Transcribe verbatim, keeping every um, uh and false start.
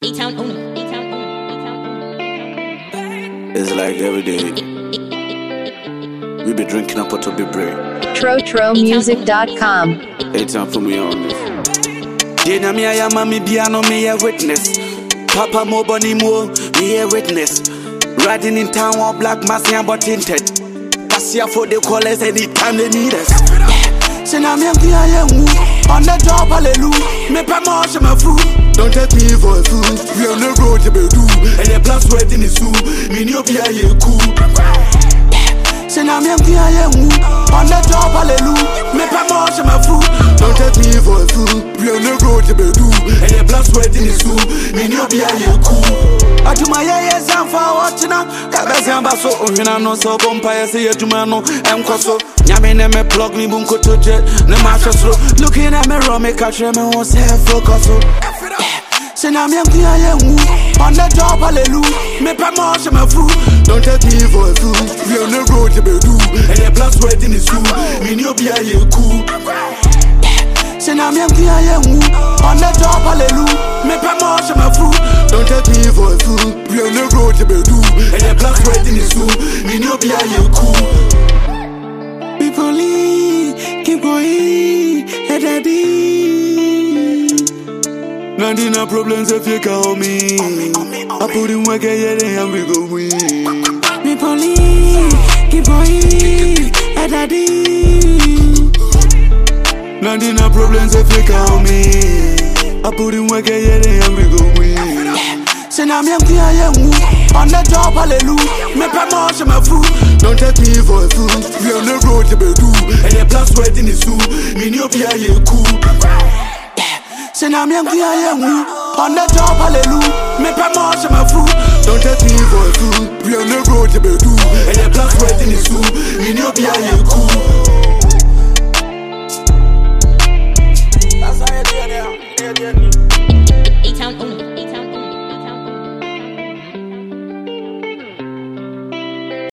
A-Town owner. A-Town owner. A-Town owner. It's like every day. We be drinking up to be brave. Trotro Music dot com. A-Town put me on this. Dina mi aya mami biano me a witness. Papa mo boni mo me a witness. Riding in town all black mass but tinted. Cassia for the callers anytime they need us. Sina mi aya mu on the job hallelujah. Me pa mo my food. Don't take me for a fool. We on the road to be do. And the plus waiting is soon. Me no be a cool. Sina mi aya mu on the job hallelujah. Me pa mo my food. Don't take me for a fool. We on the road to be do. And the plus waiting is soon. Me no be a cool. I do my yes and for watching now. Cabazamba so owner no so bumpire say to mano and coso. Yamine me plug me bunko to jet. No matter slow. Looking at me rum, me catch me on self focus. Sina mi aya mu on the job hallelujah. Me pa mo my food. Don't take me for a fool. We on the road to be do. And the plus waiting is soon. Me no be a cool. Sina mi aya mu on the job hallelujah. Me pa mo my food. Don't take me for a fool. We on the road to be do. And the plus waiting is soon. Me no be a cool. People keep going. Hey daddy. Nandina problems if you call me. I put in work and we go win. People keep going. Hey daddy. Nandina problems if you call me. I put in work and we go win. Sina mi aya mu on the job hallelujah. Me pa mo my food. Don't take me for a fool. We on the road to be do. And the plus waiting is soon. Me no be a cool. Sina mi aya mu on the job hallelujah. Me pa mo my food. Don't take me for a fool. We on the road to be do. And the plus waiting is soon. Me no be a cool.